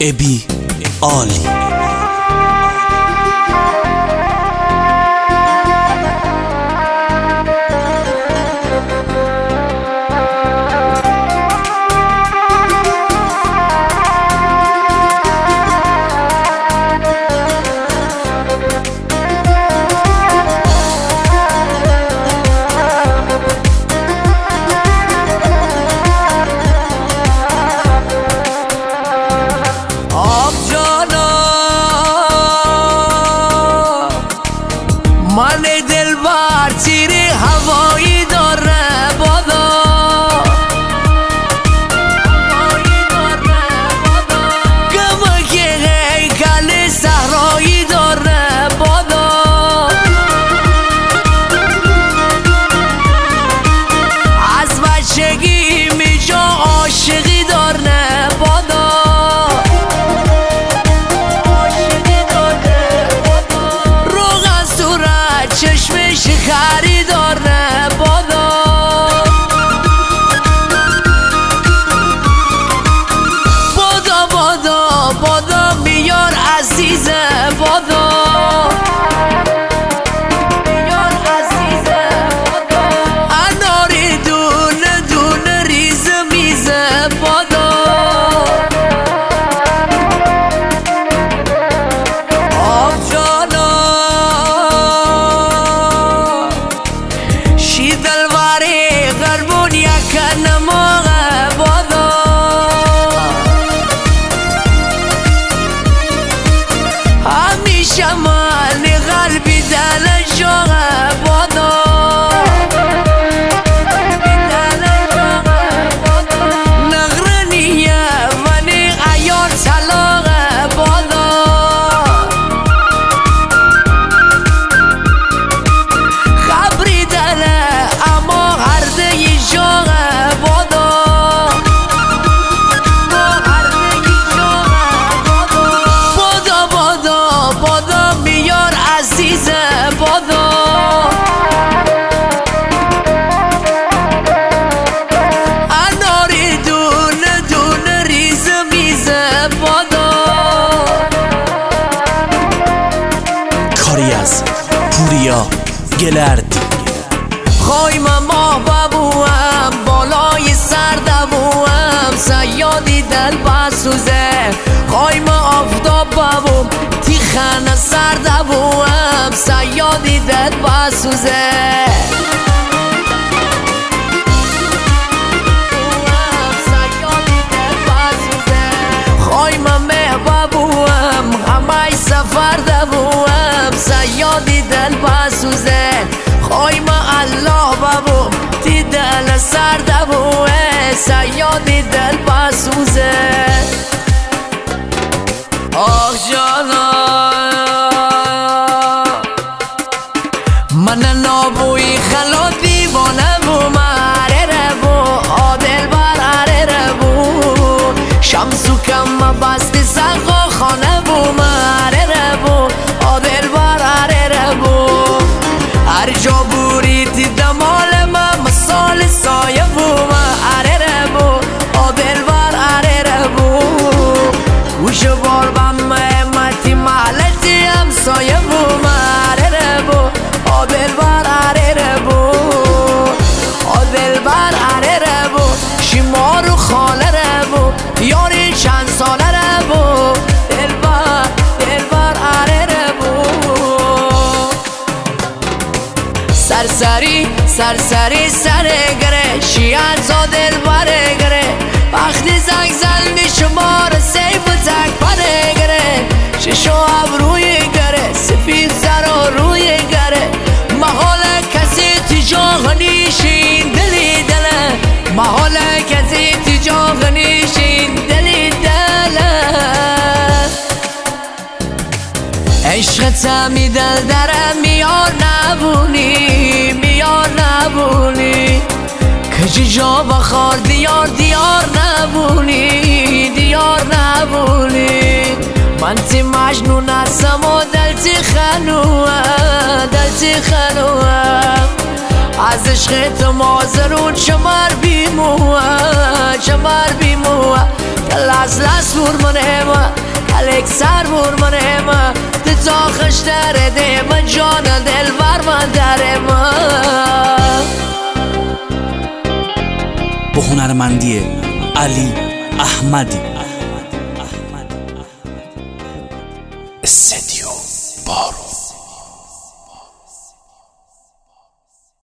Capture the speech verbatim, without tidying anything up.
ابی عالی. من دلبر تیر هوایی داره بادا، گمک هیکل صحرایی داره بادا، از بچگی میجا عاشقی داره بادا، چشمش خریدار نه بادا، بادا بادا بادا میار عزیزه بادا، میار عزیزه بادا، اناری دونه دونه ریز میزه بادا، آب جانا دلواری غربون یکن موقع بادا، همیشه من قلبی دل جاقه بادا، نغرنیه ونی ایار طلاقه بادا، خبری دله بادا، اناری دونه دونه ریز میزه بادا، کاری از پوریا گلردی. خوایم ما ببوم بالای سر دوم، سیادی دل بسوزه، خوایم آفتاب ببوم تیخن سر دوم، سیادی دل بسوزه، خوایم مه ببوم همه سفر دوم، سیادی دل بسوزه، خوایم الله ببوم تی دل سر دوه، سیادی دل بسوزه، آخ جانا من نابوی خلا دیوانه بوم، اره ره بو آدل بر اره ره بو، شمسو کم بستی سقا خانه بوم، اره ره بو آدل بر اره ره بو، هر جا بوری تی دمال من مثال سایه بوم، اره ره بو آدل بر اره ره بو، گوش بار بم امتی محلتی هم سایه بوم، اره ره بو آدل بر اره ره بو، آدل بر اره ره بو، شیمارو خاله ره بو، یاری چند ساله ره بو، دل بر دل بر اره ره بو، سرسری سرسری سره گره شیان زا دل بره گره، وقتی زنگ زل می شمار سیف و تک پره گره، ششو ابروی گره سفید سر و روی گره، محال کسی تجاه نیشین دلی دله، محال کسی تجاه نیشین دلی دله، عشقت می دل دره میار نبونی میار نبونی، کجی جا بخار دیار دیار نبونی دیار نبونی، من تی مجنون هستم و دل تی خنوه دل تی خنوه، از عشق تو مازرون شمار بیموه شمار بیموه کلاس لاس بورمنه ما کلک سر بورمنه ما تا خشتر دیما جان دل بر ما داره ما. با هنرمندی علی احمدی. استدیو بارو.